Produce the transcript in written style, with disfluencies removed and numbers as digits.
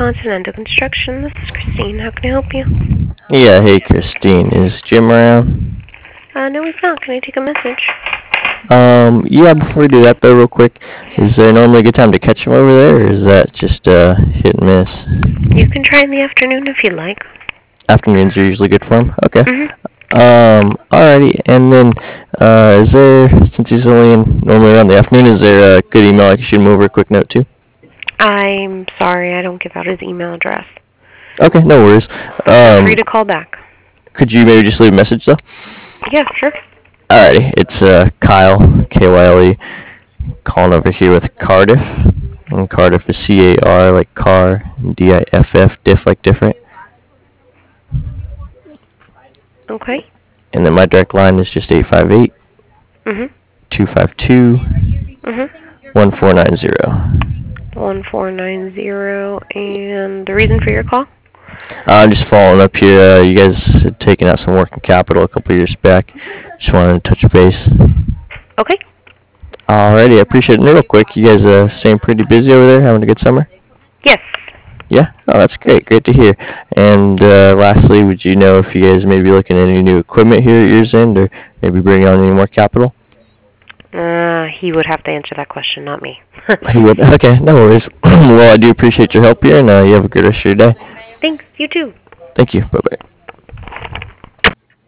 Continental Construction. This is Christine. How can I help you? Yeah, hey Christine, is Jim around? No, he's not. Can I take a message? Yeah, before we do that though, real quick, is there normally a good time to catch him over there, or is that just hit and miss? You can try in the afternoon if you'd like. Afternoons are usually good for him. Okay. Mm-hmm. Alrighty, and then is there, since he's only in normally around the afternoon, is there a good email I can shoot him over a quick note to? I'm sorry, I don't give out his email address. Okay, no worries. But feel free Um, to call back. could you maybe just leave a message though? Yeah, sure. Alrighty, it's Kyle, Kyle, calling over here with Cardiff. And Cardiff is CAR like car, DIFF, diff like different. Okay. And then my direct line is just 858 Mm-hmm. 252 Mm-hmm. 1490. 1490. And the reason for your call? I'm just following up here. You guys had taken out some working capital a couple years back. Just wanted to touch base. Okay. Alrighty, I appreciate it. Real quick, you guys staying pretty busy over there, having a good summer? Yes. Yeah? Oh, that's great. Great to hear. And lastly, would you know if you guys may be looking at any new equipment here at year's end, or maybe bringing on any more capital? He would have to answer that question, not me. He would. Okay, no worries. Well, I do appreciate your help here, and you have a good rest of your day. Thanks. You too. Thank you. Bye-bye.